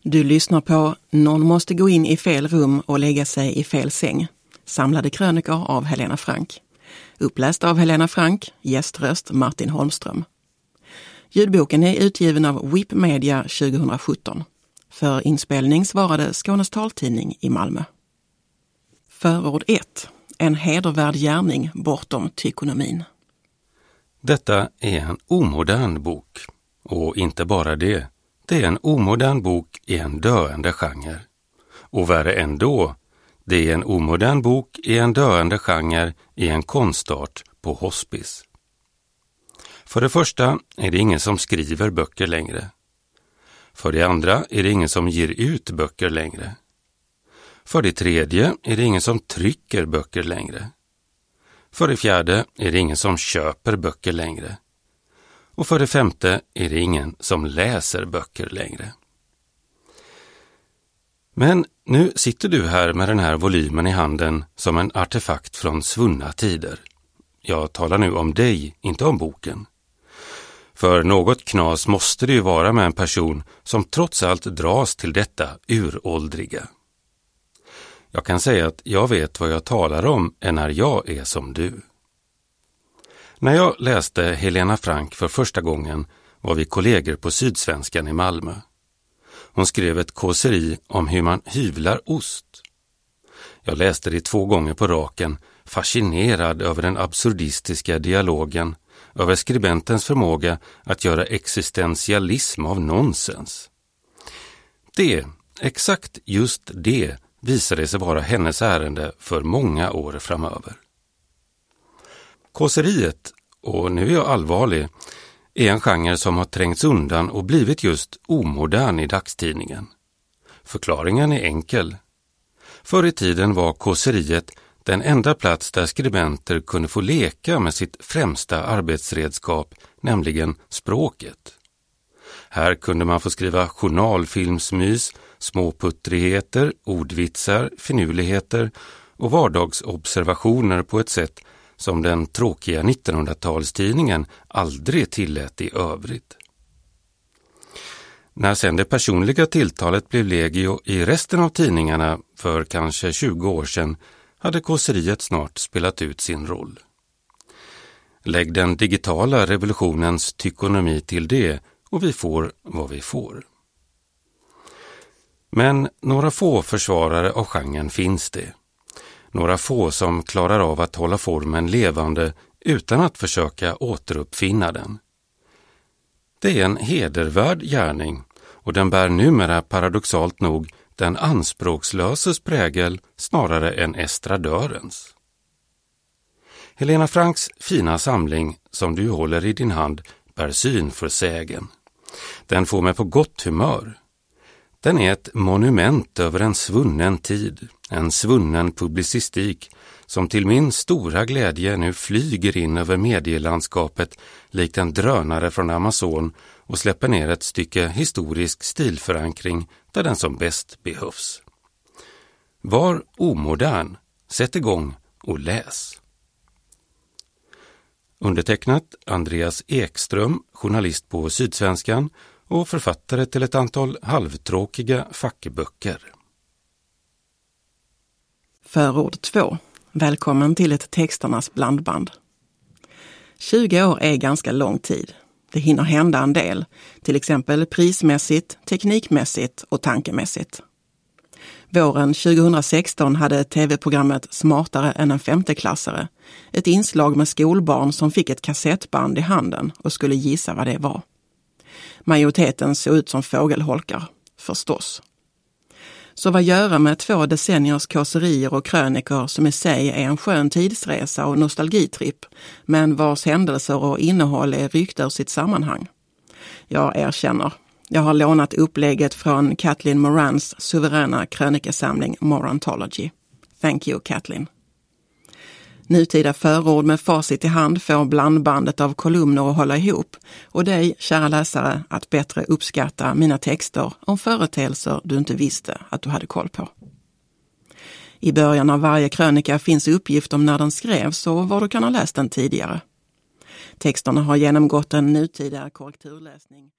Du lyssnar på Någon måste gå in i fel rum och lägga sig i fel säng. Samlade krönikor av Helena Frank. Uppläst av Helena Frank, gäströst Martin Holmström. Ljudboken är utgiven av WIP Media 2017. För inspelning svarade Skånes taltidning i Malmö. Förord 1. En hedervärd gärning bortom tykonomin. Detta är en omodern bok. Och inte bara det. Det är en omodern bok i en döende genre. Och värre ändå, det är en omodern bok i en döende genre i en konstart på hospice. För det första är det ingen som skriver böcker längre. För det andra är det ingen som ger ut böcker längre. För det tredje är det ingen som trycker böcker längre. För det fjärde är det ingen som köper böcker längre. Och för det femte är det ingen som läser böcker längre. Men nu sitter du här med den här volymen i handen som en artefakt från svunna tider. Jag talar nu om dig, inte om boken. För något knas måste det ju vara med en person som trots allt dras till detta uråldriga. Jag kan säga att jag vet vad jag talar om när jag är som du. När jag läste Helena Frank för första gången var vi kollegor på Sydsvenskan i Malmö. Hon skrev ett kåseri om hur man hyvlar ost. Jag läste det 2 gånger på raken, fascinerad över den absurdistiska dialogen, över skribentens förmåga att göra existentialism av nonsens. Exakt just det, visade sig vara hennes ärende för många år framöver. Kåseriet, och nu är jag allvarlig, är en genre som har trängts undan och blivit just omodern i dagstidningen. Förklaringen är enkel. Förr i tiden var kåseriet den enda plats där skribenter kunde få leka med sitt främsta arbetsredskap, nämligen språket. Här kunde man få skriva journalfilmsmys, småputtrigheter, ordvitsar, finurligheter och vardagsobservationer på ett sätt som den tråkiga 1900-talstidningen aldrig tillät i övrigt. När sedan det personliga tilltalet blev legio i resten av tidningarna för kanske 20 år sedan hade kåseriet snart spelat ut sin roll. Lägg den digitala revolutionens tykonomi till det och vi får vad vi får. Men några få försvarare av genren finns det. Några få som klarar av att hålla formen levande utan att försöka återuppfinna den. Det är en hedervärd gärning och den bär numera paradoxalt nog den anspråkslöses prägel snarare än estradörens. Helena Franks fina samling som du håller i din hand bär syn för sägen. Den får mig på gott humör. Den är ett monument över en svunnen tid, en svunnen publicistik som till min stora glädje nu flyger in över medielandskapet likt en drönare från Amazon och släpper ner ett stycke historisk stilförankring där den som bäst behövs. Var omodern, sätt igång och läs. Undertecknat Andreas Ekström, journalist på Sydsvenskan och författare till ett antal halvtråkiga fackböcker. Förord 2. Välkommen till ett texternas blandband. 20 år är ganska lång tid. Det hinner hända en del, till exempel prismässigt, teknikmässigt och tankemässigt. Våren 2016 hade tv-programmet Smartare än en femteklassare ett inslag med skolbarn som fick ett kassettband i handen och skulle gissa vad det var. Majoriteten såg ut som fågelholkar, förstås. Så vad göra med 2 decenniers kåserier och krönikor som i sig är en skön tidsresa och nostalgitripp, men vars händelser och innehåll är ryckta ur sitt sammanhang? Jag erkänner. Jag har lånat upplägget från Kathleen Morans suveräna krönikesamling Morantology. Thank you, Kathleen. Nutida förord med facit i hand får blandbandet av kolumner att hålla ihop och dig, kära läsare, att bättre uppskatta mina texter om företeelser du inte visste att du hade koll på. I början av varje krönika finns uppgift om när den skrevs och var du kan ha läst den tidigare. Texterna har genomgått en nutida korrekturläsning.